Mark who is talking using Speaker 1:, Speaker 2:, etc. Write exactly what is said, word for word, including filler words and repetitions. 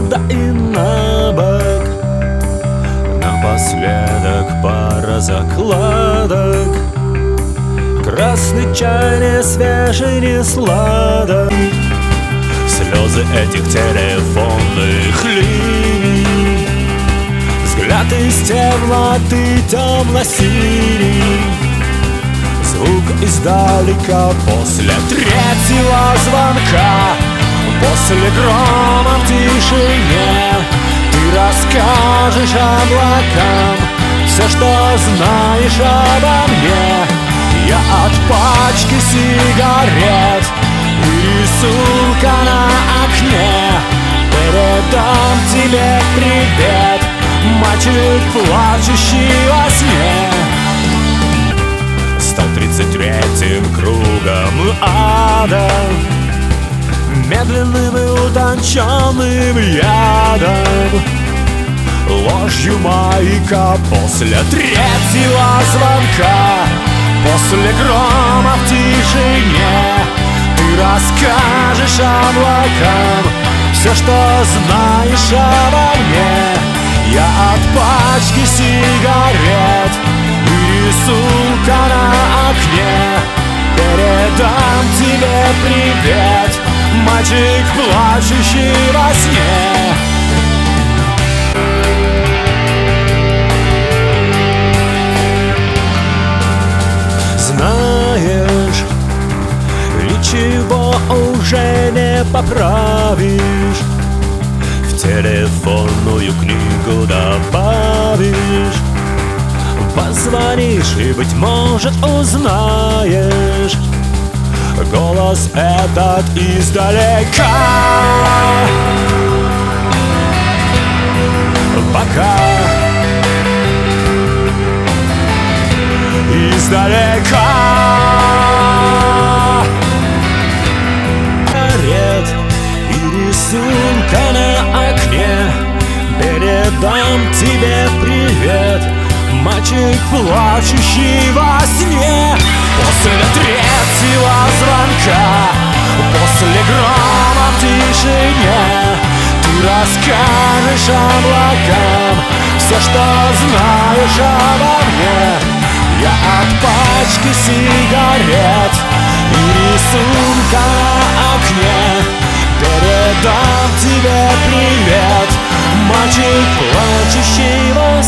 Speaker 1: да и на бок. Напоследок пара закладок. Красный чай не свежий, не сладок. Слезы этих телефонных линий, взгляд из темноты темно-синий, звук издалека после третьего звонка. После грома в тишине ты расскажешь облакам все, что знаешь обо мне. Я от пачки сигарет и рисунка на окне передам тебе привет, мальчик, плачущий во сне. Стал тридцать третьим кругом ада, медленным и утонченным ядом, ложью маяка после третьего звонка. После грома в тишине ты расскажешь облакам все, что знаешь обо мне. Я от пачки сигарет и рисунка на окне передам тебе привет, мальчик, плачущий во сне. Знаешь, ничего уже не поправишь, в телефонную книгу добавишь, позвонишь и, быть может, узнаешь голос этот издалека. Пока издалека ред и рисунка на окне передам тебе привет, мальчик, плачущий во сне. После третьего звонка, после грома в тишине ты расскажешь облакам все, что знаешь обо мне. Я от пачки сигарет и рисунка на окне передам тебе привет, мальчик, плачущий во